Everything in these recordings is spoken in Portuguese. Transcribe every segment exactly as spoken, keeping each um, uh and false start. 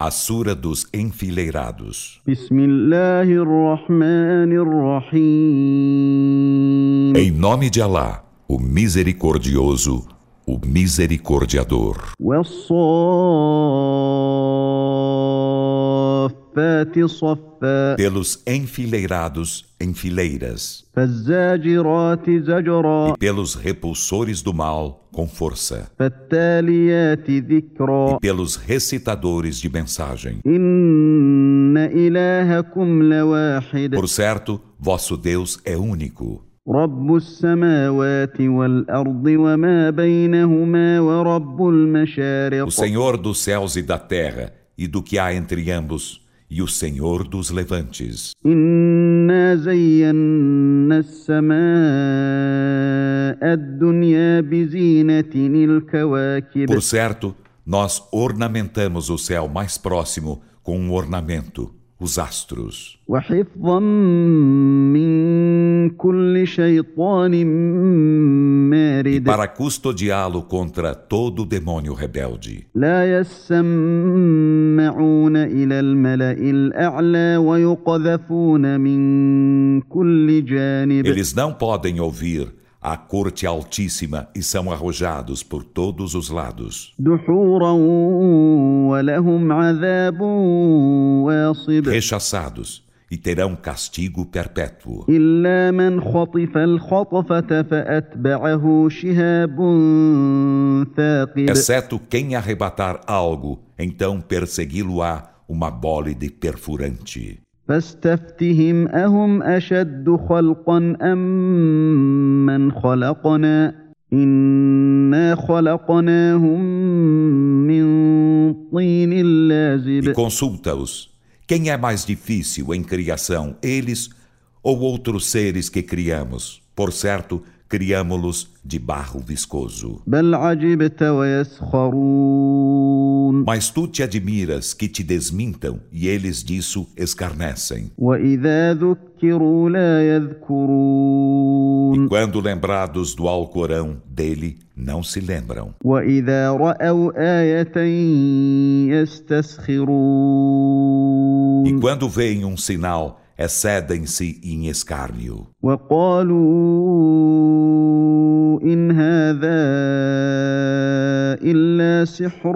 A Sura dos Enfileirados. Bismillahirrahmanirrahim. Em nome de Alá, o Misericordioso, o Misericordiador. Wassafati saffa. Pelos enfileirados em fileiras. Fazzajirati zajra. E pelos repulsores do mal com força. Fattaliyati dhikra. E pelos recitadores de mensagem. Inna ilahakum lawahid. Por certo, vosso Deus é único. رب السماوات والأرض وما بينهما ورب المشارق. O Senhor dos céus e da terra e do que há entre ambos, e o Senhor dos levantes. إنا زينا السماء الدنيا بزينة الكواكب. Por certo, nós ornamentamos o céu mais próximo com um ornamento, os astros. وحفظا من كل شيطان مارد. E para custodiá-lo contra todo demônio rebelde. لا يسمعون إلى الملأ الأعلى ويقذفون من كل جانب. Eles não podem ouvir a corte altíssima e são arrojados por todos os lados. دحورا ولهم عذاب واصب. Rechaçados, e terão castigo perpétuo. إلا من خطف الخطفة فأتبعه شهاب ثاقب. Exceto quem arrebatar algo, então persegui-lo-á uma bólide perfurante. فاستفتهم أهم أشد خلقا أم من خلقنا إنا خلقناهم من طين لازب. E consulta-os. Quem é mais difícil em criação, eles ou outros seres que criamos? Por certo, criamo-los de barro viscoso. بل عجبت ويسخرون. Mas tu te admiras que te desmintam e eles disso escarnecem. وإذا ذكروا لا يذكرون. E quando lembrados do Alcorão dele, não se lembram. وإذا رأوا آية يستسخرون. E quando veem um sinal, excedem-se em escárnio. وقالوا إن هذا إلا سحر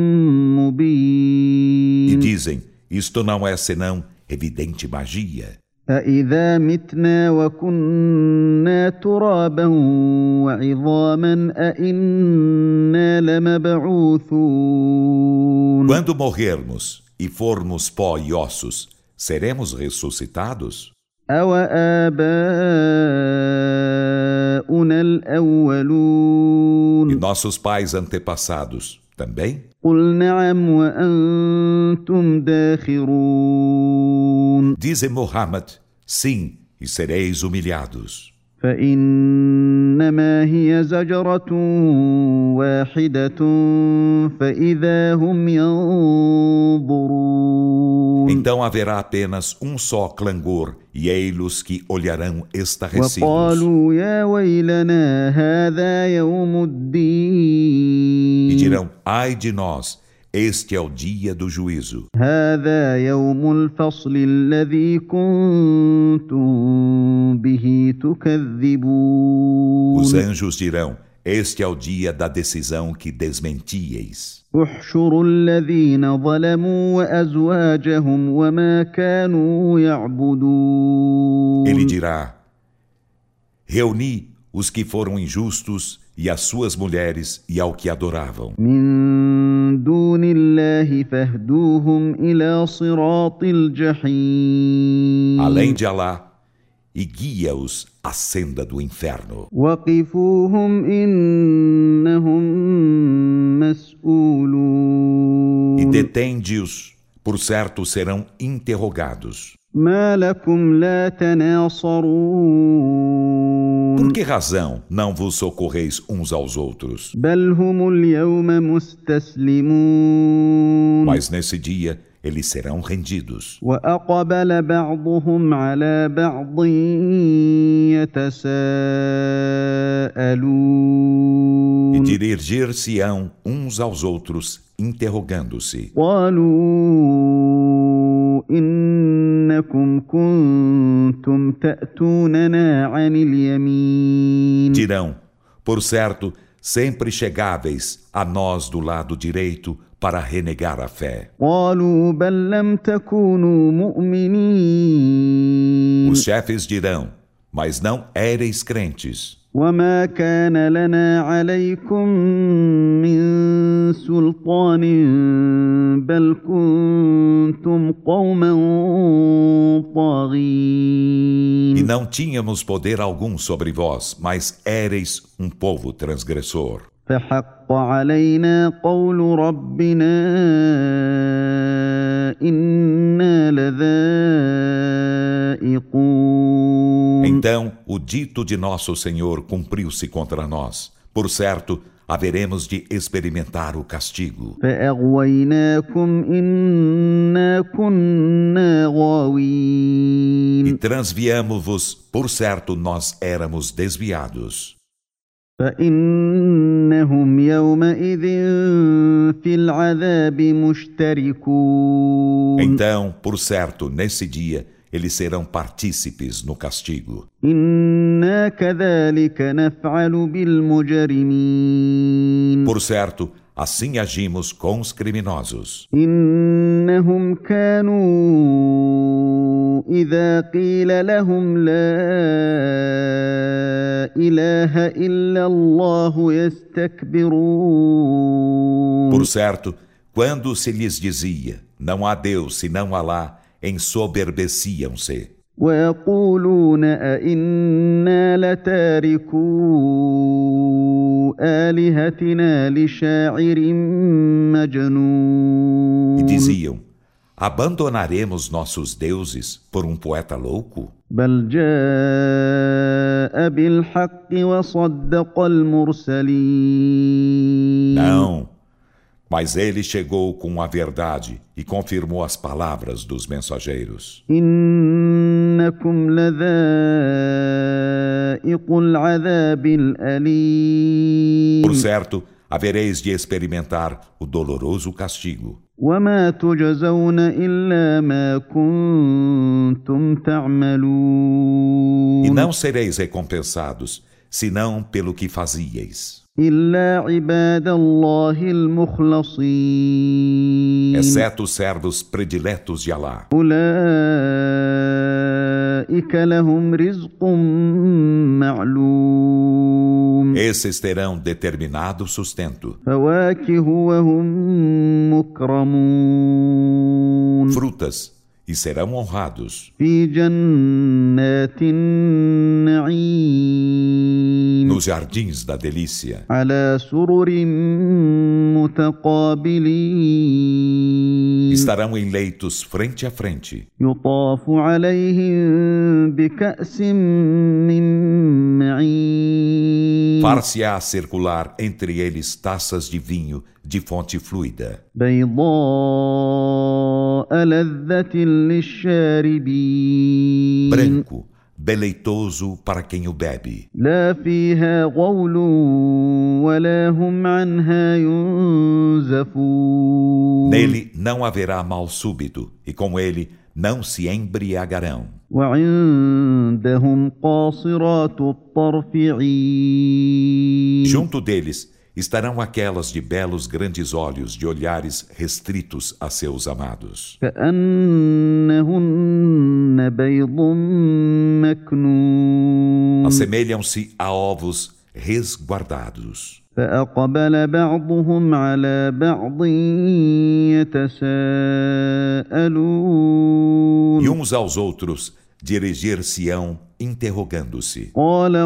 مبين. E dizem, isto não é senão evidente magia. أإذا متنا وكنا ترابا وعظاما أإنا لمبعوثون. Quando morrermos e formos pó e ossos, seremos ressuscitados? أوآباؤنا الأولون. E nossos pais antepassados também? قل نعم وأنتم داخرون. Dize Muhammad, sim, e sereis humilhados. فإنما هي زجرة واحدة فإذا هم ينظرون. Então haverá apenas um só clangor, e ei-los que olharão estarrecidos. وقالوا يا ويلنا هذا يوم الدين. E dirão, ai de nós, este é o dia do juízo. هذا يوم الفصل الذي كنتم به تكذبون. Os anjos dirão, este é o dia da decisão que desmentieis. احشروا الذين ظلموا وأزواجهم وما كانوا يعبدون. Ele dirá, reuni os que foram injustos e as suas mulheres e ao que adoravam. من دون الله فاهدوهم إلى صراط الجحيم. Além de Alá, e guia-os à senda do inferno. وقفوهم إنهم مسؤولون. E detende-os, por certo serão interrogados. ما لكم لا تناصرون. Por que razão não vos socorreis uns aos outros? بل هم اليوم مستسلمون. Mas nesse dia eles serão rendidos. وأقبل بعضهم على بعض E يتساءلون dirigir-se-ão uns aos outros, interrogando-se. قالوا إنكم كنتم تأتوننا عن اليمين Dirão, por certo, sempre chegáveis a nós do lado direito para renegar a fé. قالوا بل لم تكونوا مؤمنين Os chefes dirão, mas não éreis crentes. وما كان لنا عليكم من سلطان بل كنتم قوما طاغين E não tínhamos poder algum sobre vós, mas éreis um povo transgressor. فحق علينا قول ربنا إنا لذائقون Então, o dito de nosso Senhor cumpriu-se contra nós. Por certo, haveremos de experimentar o castigo. فأغويناكم إنا كنا غاوين E transviamo-vos, por certo, nós éramos desviados. فإنهم يومئذ في العذاب مشتركون Então, por certo, nesse dia, eles serão partícipes no castigo. إنا كذلك نفعل بالمجرمين Por certo, assim agimos com os criminosos. إنهم كانوا إذا قيل لهم لا إله إلا الله يستكبرون Por certo, quando se lhes dizia, não há Deus senão Alá, ensoberbeciam-se. ويقولون أئنا لتاركو آلهتنا لشاعر مجنون E diziam, abandonaremos nossos deuses por um poeta louco? بل جاء بالحق وصدق المرسلين Não, mas ele chegou com a verdade e confirmou as palavras dos mensageiros. إنكم لذائق العذاب الأليم Por certo, havereis de experimentar o doloroso castigo. وما تجزون إلا ما كنتم تعملون E não sereis recompensados, senão pelo que fazíeis. إلا عباد الله المخلصين Exceto os servos prediletos de Alá. أولئك لهم رزق معلوم Esses terão determinado sustento, فواكه وهم مكرمون frutas, e serão honrados في جنات النعيم nos jardins da delícia, على سرر متقابلين estarão em leitos frente a frente, يطاف عليهم بكأس من معين far-se-á circular entre eles taças de vinho de fonte fluida, بيضاء لذة للشاربين branco, deleitoso para quem o bebe. لا فيها غول ولا هم عنها ينزفون Nele não haverá mal súbito, e com ele não se embriagarão. وعندهم قاصرات الطرف عين Junto deles estarão aquelas de belos grandes olhos, de olhares restritos a seus amados. كأنهن بيض مكنون Assemelham-se a ovos resguardados. فأقبل بعضهم على بعض يتساءلون E uns aos outros dirigir-se-ão interrogando-se. قال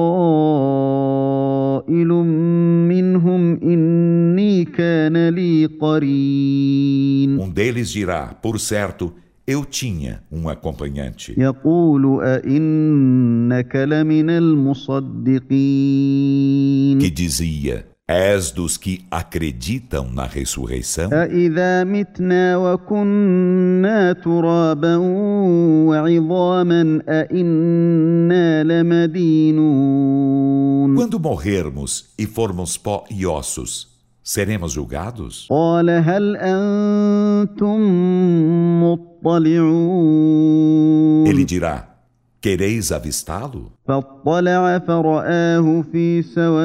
قائل منهم إني كان لي قرين Um deles dirá, por certo, eu tinha um acompanhante, يقول أئنك لمن المصدقين que dizia, És dos que acreditam na ressurreição? أَإِذَا مِتْنَا وَكُنَّا تُرَابًا وَعِظَامًا أَإِنَّا لَمَدِينُونَ Quando morrermos e formos pó e ossos, seremos julgados? قَالَ هَلْ أَنْتُمْ مُطَّلِعُونَ Ele dirá: quereis avistá-lo? فاطلع فرآه في سواء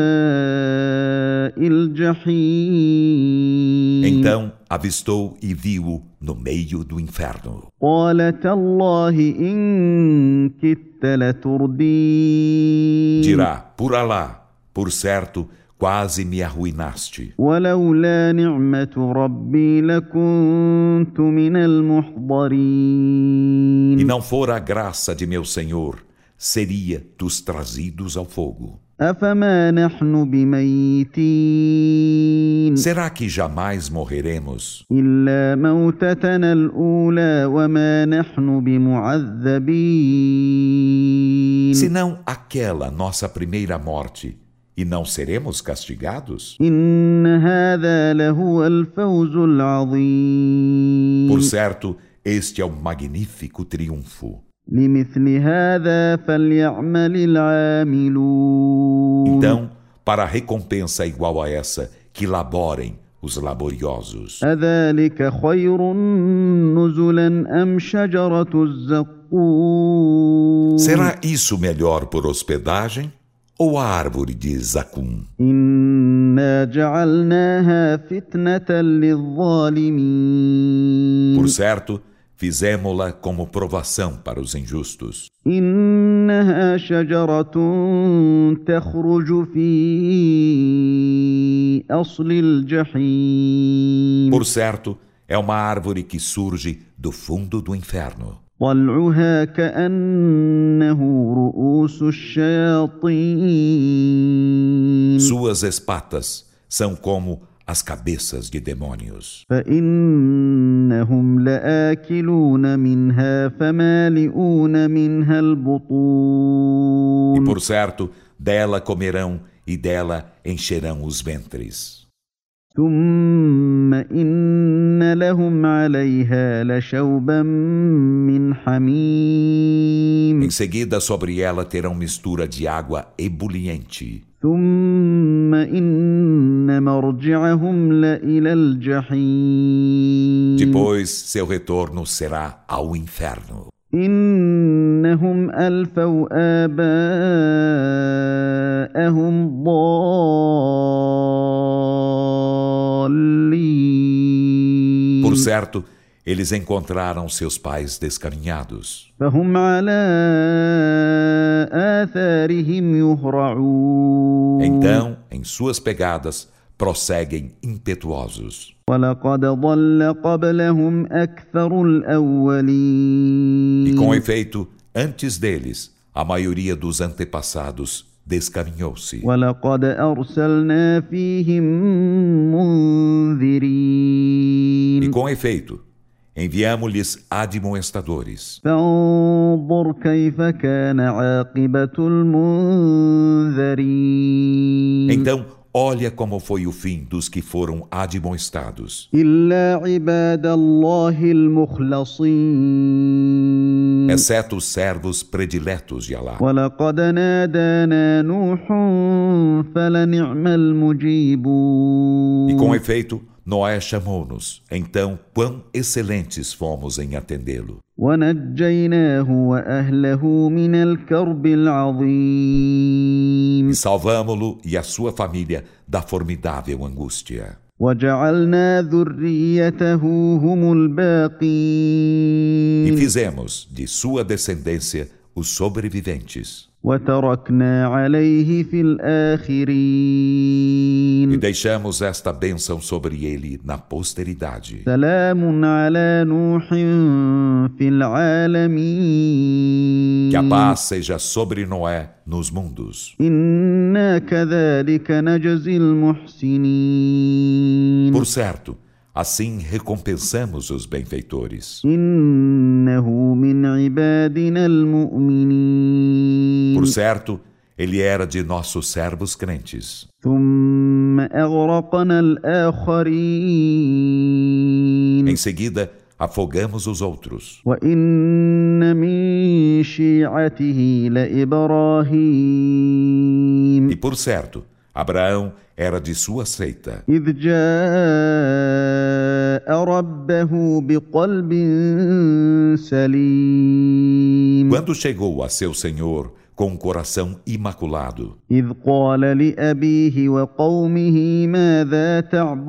الجحيم Então avistou e viu-o no meio do inferno. قال تالله إن كدت لتردين Dirá: por Alá, por certo, quase me arruinaste. ولولا نعمة ربي لكنت من المحضرين E não fora a graça de meu Senhor, seria dos trazidos ao fogo. أفما نحن بميتين Será que jamais morreremos? إلا موتتنا الأولى وما نحن بمعذبين Senão aquela nossa primeira morte, e não seremos castigados? إن هذا لهو الفوز العظيم Por certo, este é o magnífico triunfo. لمثل هذا فليعمل العاملون Então, para a recompensa igual a essa, que laborem os laboriosos. أذلك خير نزلا أم شجرة الزقوم Será isso melhor por hospedagem ou a árvore de Zacum? إنا جعلناها فتنة للظالمين Por certo, fizemo-la como provação para os injustos. إنها شجرة تخرج في أصل الجحيم Por certo, é uma árvore que surge do fundo do inferno. طلعها كأنه رؤوس الشياطين Suas espatas são como as cabeças de demônios. فإنهم لآكلون منها فمالئون منها E البطون por certo, dela comerão e dela encherão os ventres. ثم إن لهم عليها لشوبا من حميم Em seguida, sobre ela terão mistura de água ebuliente. ثم إن مرجعهم لإلى الجحيم Depois, seu retorno será ao inferno. إنهم ألفوا آباءهم ضالين Por certo, eles encontraram seus pais descaminhados. فهم على آثارهم يهرعون Então, em suas pegadas, prosseguem impetuosos. ولقد ضل قبلهم أكثر الأولين E com efeito, antes deles, a maioria dos antepassados descaminhou-se. ولقد أرسلنا فيهم منذرين E com efeito, enviamo-lhes admoestadores. فانظر كيف كان عاقبة المنذرين Então, olha como foi o fim dos que foram admoestados. إلا عباد الله المخلصين Exceto os servos prediletos de Alá. ولقد نادانا نوح فلنعم المجيبون E com efeito, Noé chamou-nos. Então, quão excelentes fomos em atendê-lo. ونجيناه وأهله من الكرب العظيم E salvamo-lo e a sua família da formidável angústia. وجعلنا ذريته هم E الباقين fizemos de sua descendência os sobreviventes. وتركنا عليه في E الآخرين deixamos esta bênção sobre ele na posteridade. سلام على نوح في العالمين Que a paz seja sobre Noé nos mundos. إنا كذلك نجزي المحسنين Por certo, assim recompensamos os benfeitores. إنه من عبادنا المؤمنين Por certo, ele era de nossos servos crentes. ثم أغرقنا الآخرين Em seguida, afogamos os outros. وإن من شيعته لإبراهيم E por certo, Abraão era de sua seita, إذ جاء ربه بقلب سليم quando chegou a seu Senhor com um coração imaculado. إذ قال لأبيه وقومه ماذا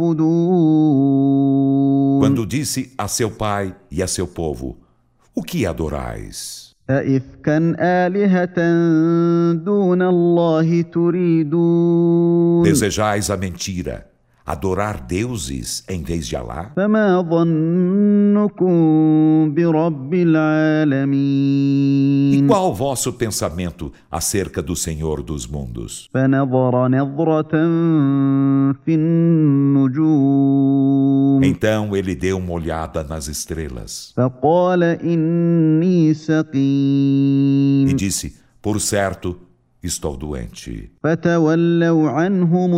تعبدون Quando disse a seu pai e a seu povo: O que adorais? أئفكا آلهة دون الله تريدون Desejais a mentira, adorar deuses em vez de Alá? فما ظنكم برب E العالمين qual o vosso pensamento acerca do Senhor dos mundos? فنظر نظرة في النجوم Então ele deu uma olhada nas estrelas فقال إني e سقيم disse: Por certo, estou doente. فتولوا عنه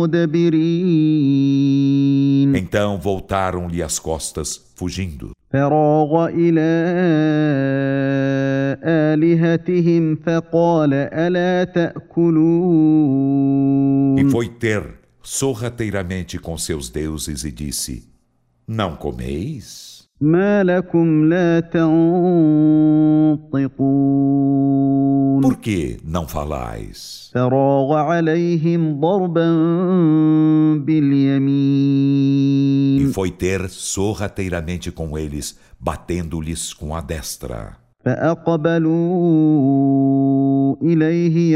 مدبرين Então voltaram-lhe as costas, fugindo. فراغ إلى آلهتهم فقال ألا تأكلون E foi ter sorrateiramente com seus deuses e disse: Não comeis? ما لكم لا تنطقون Por que não falais? فراغ عليهم ضربا E باليمين foi ter sorrateiramente com eles, batendo-lhes com a destra. فأقبلوا إليه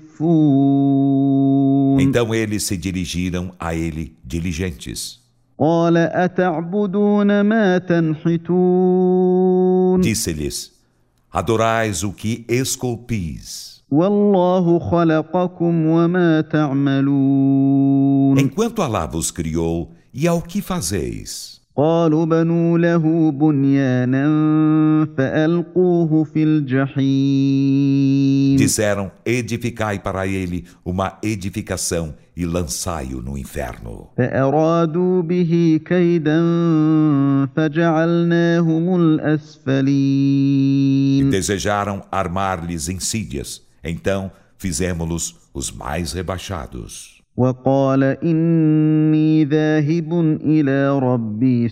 يزفون Então eles se dirigiram a ele diligentes. قال أتعبدون ما تنحتون Disse-lhes: Adorais o que esculpis. والله خلقكم وما تعملون Enquanto Alá vos criou, e ao que fazeis? قالوا بنوا له بنيانا فألقوه في الجحيم Disseram: Edificai para ele uma edificação e lançai-o no inferno. فأرادوا به كيدا فجعلناهم E الأسفلين desejaram armar-lhes insídias, então fizemos-los os mais rebaixados. وقال إني ذاهب إلى ربي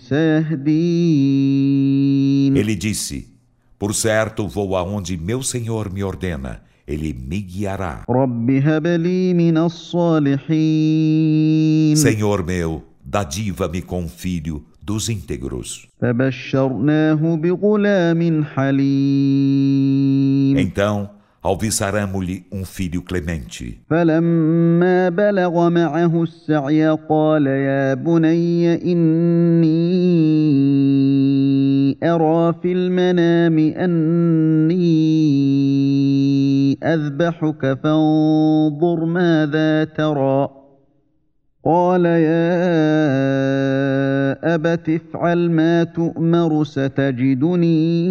سيهدين Ele disse: Por certo, vou aonde meu Senhor me ordena, ele me guiará. رب هب لي من الصالحين Senhor meu, dadiva-me com um filho dos íntegros. فبشرناه بغلام حليم Então alviçaramo-lhe um filho clemente. فلما بلغ معه السعي قال يا بني إني أرى في المنام أني أذبحك فانظر ماذا ترى قال يا أبت افعل ما تؤمر ستجدني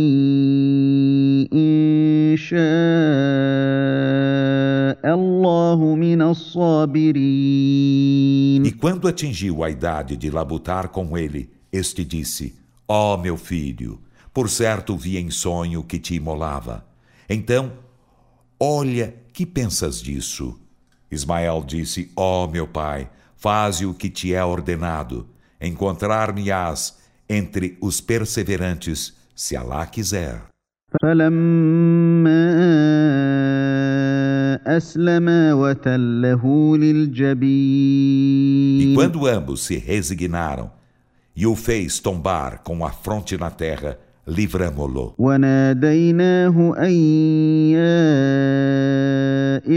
إن شاء الله من الصابرين E quando atingiu a idade de labutar com ele, este disse: Ó meu filho, por certo vi em sonho que te imolava. Então, olha, que pensas disso? Ismael disse: Ó meu pai, faze o que te é ordenado. Encontrar-me-ás entre os perseverantes, se Alá quiser. فلما أسلما وتله E للجبين quando ambos se resignaram e o fez tombar com a fronte na terra, livramo-lo. وناديناه أن يا E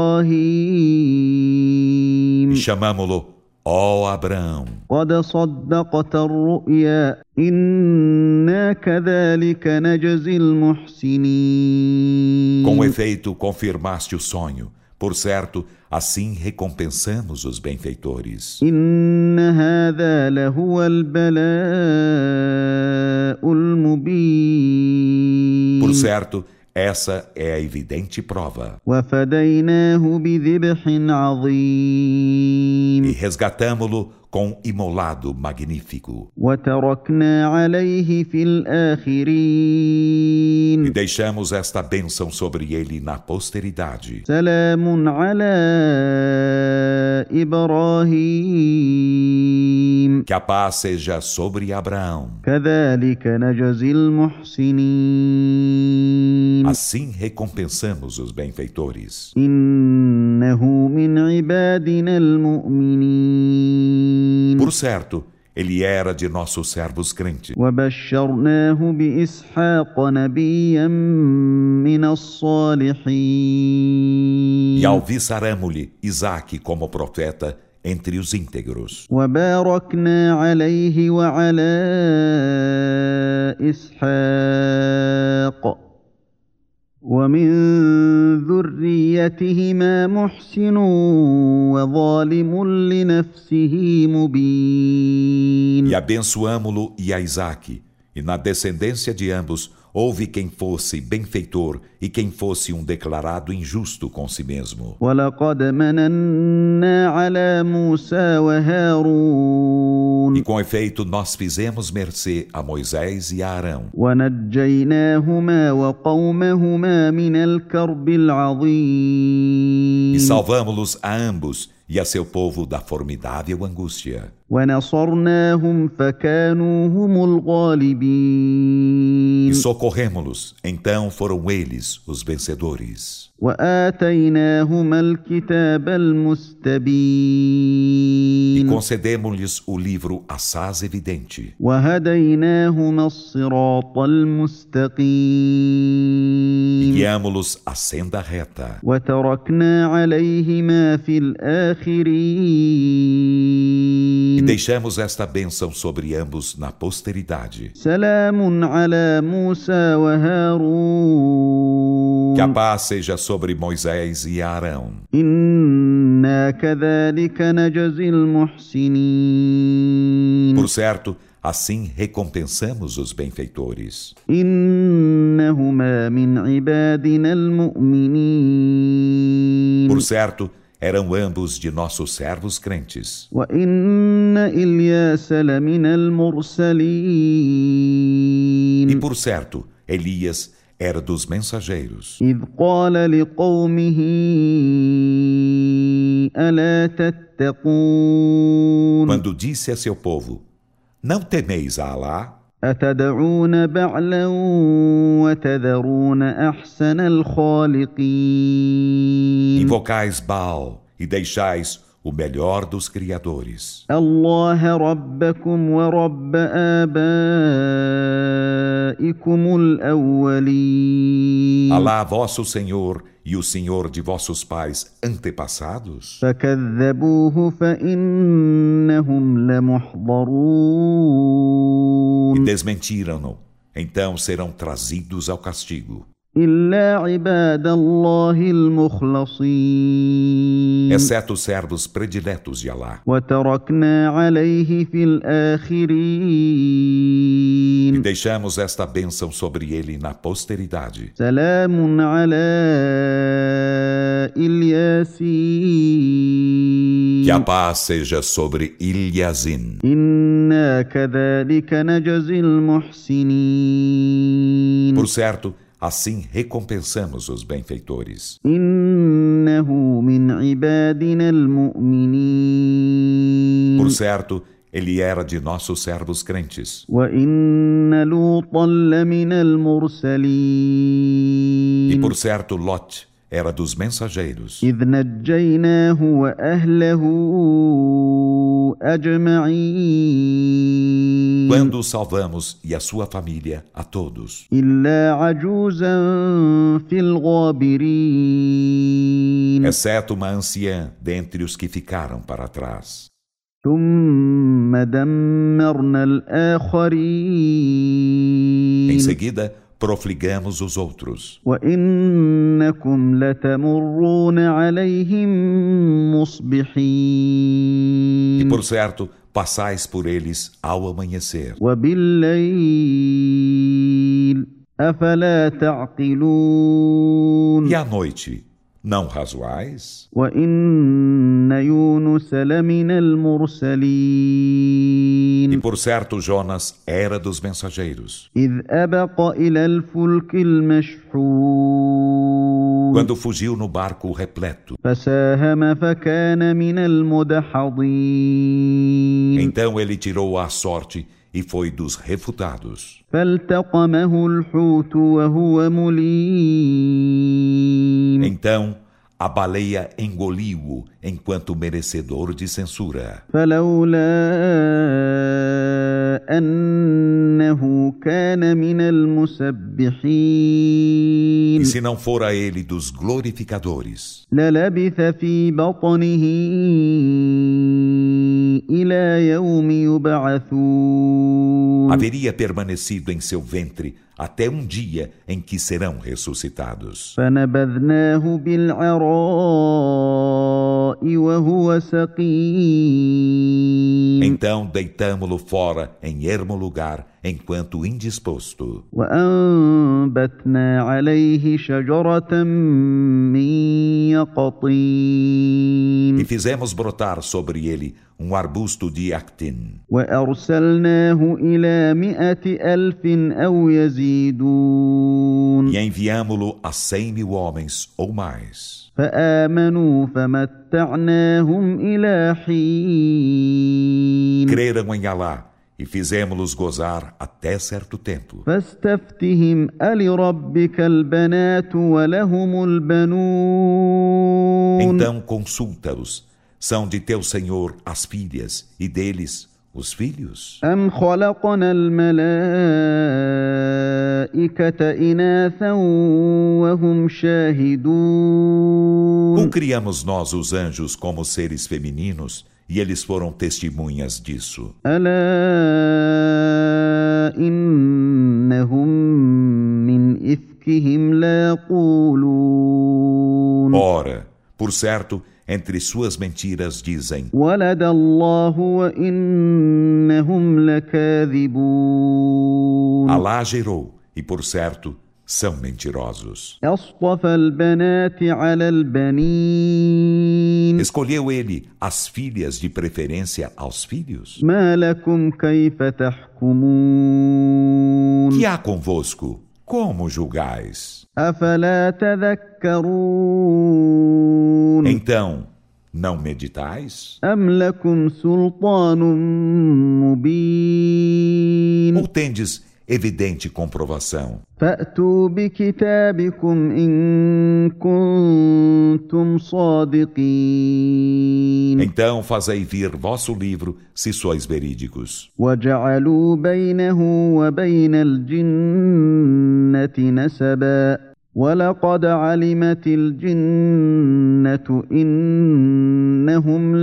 إبراهيم chamamo-lo: Ó Abraão, قد صدقت الرؤيا إنا كذلك نجزي المحسنين com efeito confirmaste o sonho. Por certo, assim recompensamos os benfeitores. إن هذا لهو البلاء المبين Por certo, Essa é a evidente prova. وفديناه بذبح عظيم E resgatamo-lo com imolado magnífico. وتركنا عليه في E الآخرين deixamos esta bênção sobre ele na posteridade. سلام على إبراهيم Que a paz seja sobre Abraão. كذلك نجزي المحسنين Assim recompensamos os benfeitores. إنه من عبادنا المؤمنين Por certo, ele era de nossos servos crentes. وبشرناه بإسحاق نبيا من الصالحين E alviçaramo-lhe Isaque como profeta entre os íntegros. وباركنا عليه وعلى إسحاق ومن ذريتهما محسن وظالم لنفسه مبين E abençoamo-lo e a Isaque, e na descendência de ambos houve quem fosse benfeitor e quem fosse um declarado injusto com si mesmo. ولقد مننا على موسى وهارون E com efeito nós fizemos mercê a Moisés e a Arão, ونجيناهما وقومهما من الكرب e العظيم salvamo-los a ambos e a seu povo da formidável angústia. ونصرناهم فكانوا هم الغالبين E socorremo-los, então foram eles os vencedores. وآتيناهما الكتاب E المستبين concedemos-lhes o livro assaz evidente. وهديناهما الصراط E المستقيم guiamo-los à senda reta. وتركنا عليهما في E الآخرين deixamos esta bênção sobre ambos na posteridade. سلام على موسى وهارون Que a paz seja sobre Moisés e Arão. إنا كذلك نجزي المحسنين Por certo, assim recompensamos os benfeitores. إنهما من عبادنا المؤمنين Por certo, eram ambos de nossos servos crentes. وإن إلياس لمن E المرسلين por certo, Elias era dos mensageiros. إذ قال لقومه ألا تتقون Quando disse a seu povo: Não temeis a Alá? أتدعون بعلا وتذرون أحسن الخالقين Invocais Baal e deixais o melhor dos criadores. الله ربكم ورب آبائكم الأولين Alá, vosso Senhor, e o Senhor de vossos pais antepassados? فكذبوه فإنهم E لمحضرون desmentiram-no, então serão trazidos ao castigo. إلا عباد الله المخلصين Exceto os servos prediletos de Alá. وتركنا عليه في E الآخرين deixamos esta bênção sobre ele na posteridade. سلام على الياسين Que a paz seja sobre Ilhazin. إنا كذلك نجزي المحسنين Por certo, assim recompensamos os benfeitores. إنه من عبادنا المؤمنين Por certo, ele era de nossos servos crentes. وإن لوطا لمن E المرسلين por certo, Lot era dos mensageiros. إذ نجيناه وأهله أجمعين Quando o salvamos e a sua família, a todos. إلا عجوزا في الغابرين Exceto uma anciã dentre os que ficaram para trás. ثم دمرنا الآخرين Em seguida, profligamos os outros. وإنكم لتمرون عليهم E مصبحين por certo, passais por eles ao amanhecer. وبالليل أفلا تعقلون E à noite, não razoais? وإن يونس لمن E المرسلين por certo Jonas era dos mensageiros, إذ أبق إلى الفلك المشحون quando fugiu no barco repleto. فساهم فكان من المدحضين Então ele tirou a sorte e foi dos refutados. فالتقمه الحوت وهو مليم Então a baleia engoliu-o enquanto merecedor de censura. فلولا أنه كان من المسبحين E se não fora ele dos glorificadores, للبث في بطنه إلى يوم يبعثون haveria permanecido em seu ventre até um dia em que serão ressuscitados. فنبذناه بالعراء وهو سقيم Então deitamo-lo fora em ermo lugar, enquanto indisposto. وأنبتنا عليه شجرة من يقطين E fizemos brotar sobre ele um arbusto de actim. وأرسلناه إلى مائة ألف أو يزيدون E enviamo-lo a cem mil homens ou mais. فآمنوا فمتعناهم إلى حين Creram em Alá e fizemos-los gozar até certo tempo. فاستفتهم ألربك البنات ولهم البنون Então consulta-os. São de teu Senhor as filhas e deles os filhos? أم خلقنا الملائكة إناثا وهم شاهدون Ou criamos nós os anjos como seres femininos e eles foram testemunhas disso? ألا إنهم من إفكهم ليقولون Ora, por certo, entre suas mentiras dizem: ولد الله وإنهم لكاذبون Alá gerou, e por certo, são mentirosos. أصطفى البنات على البنين Escolheu ele as filhas de preferência aos filhos? ما لكم كيف تحكمون Que há convosco? Como julgais? أفلا تذكرون Então, não meditais? أم لكم سلطان مبين Ou tendes evidente comprovação? فأتوا بكتابكم إن كنتم صادقين Então fazei vir vosso livro, se sois verídicos. وجعلوا بينه وبين الجنة نسبا ولقد علمت الجنة إنهم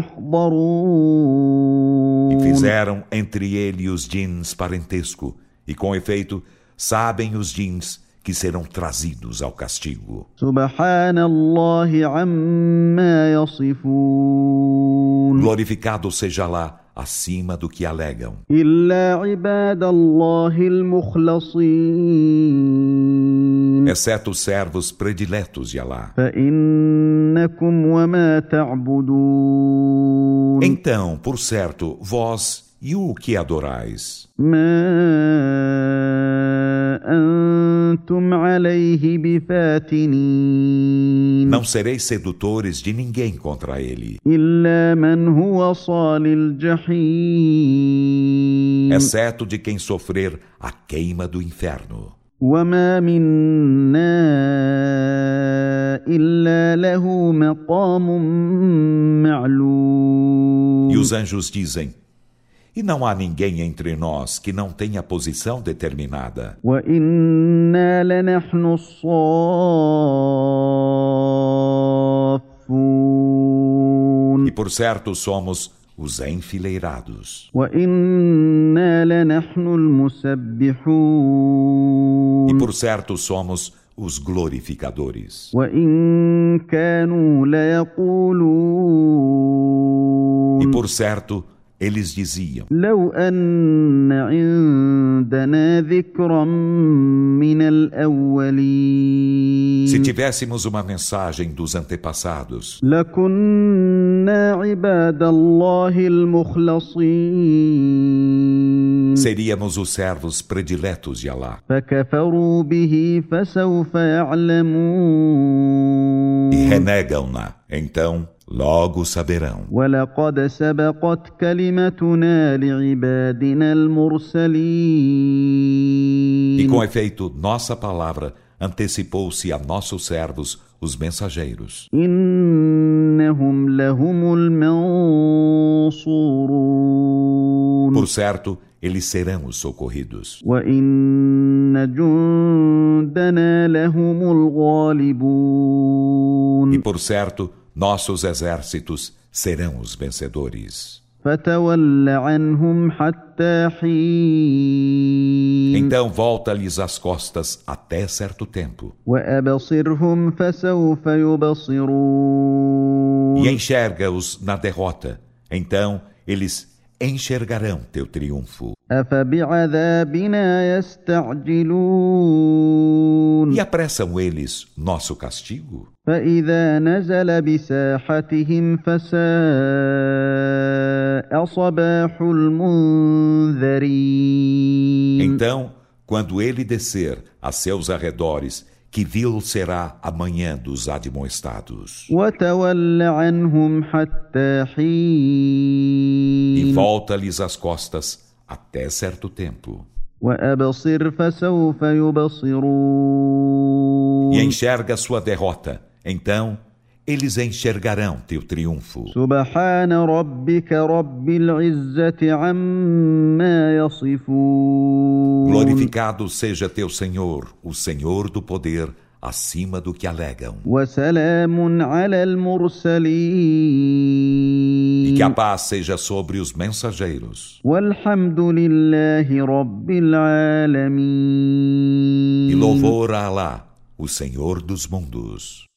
لمحضرون E fizeram entre ele e os jins parentesco, e com efeito, sabem os jins que serão trazidos ao castigo. سبحان الله عما يصفون Glorificado seja lá, acima do que alegam. إلا عباد الله المخلصين Exceto os servos prediletos de Alá. فإنكم وما تعبدون Então, por certo, vós e o que adorais? ما أنتم عليه بفاتنين Não sereis sedutores de ninguém contra ele, إلا من هو صال الجحيم exceto de quem sofrer a queima do inferno. وما منا إلا له مقام معلوم E os anjos dizem: E não há ninguém entre nós que não tenha posição determinada. وإنا لنحن الصافون E por certo somos os enfileirados. وإنا لنحن المسبحون E por certo somos os glorificadores. وإن كانوا E ليقولون por certo eles diziam: لو أن عندنا ذكرا من الأولين se tivéssemos uma mensagem dos antepassados, لكنا عباد الله المخلصين seríamos os servos prediletos de Alá. فكفروا به فسوف يعلمون E renegam-na, então logo saberão. ولقد سبقت كلمتنا لعبادنا المرسلين E com efeito, nossa palavra antecipou-se a nossos servos, os mensageiros. إنهم لهم المنصورون Por certo, eles serão os socorridos. وإن جندنا لهم الغالبون E por certo, nossos exércitos serão os vencedores. فتول عنهم حتى حين Então volta-lhes as costas até certo tempo. وأبصرهم فسوف يبصرون E enxerga-os na derrota. Então eles enxergarão teu triunfo. أفبعذابنا يستعجلون E apressam eles nosso castigo? فإذا نزل بساحتهم فساء صباح المنذرين Então, quando ele descer a seus arredores, que vil será a manhã dos admoestados. وتول عنهم حتى E حين volta-lhes as costas até certo tempo. وأبصر فسوف يبصرون E enxerga sua derrota. Então, eles enxergarão teu triunfo. سبحان ربك رب العزة عما يصفون Glorificado seja teu Senhor, o Senhor do poder, acima do que alegam. وسلام على E que a المرسلين paz seja sobre os mensageiros. والحمد لله رب العالمين E louvor a Alá, o Senhor dos mundos.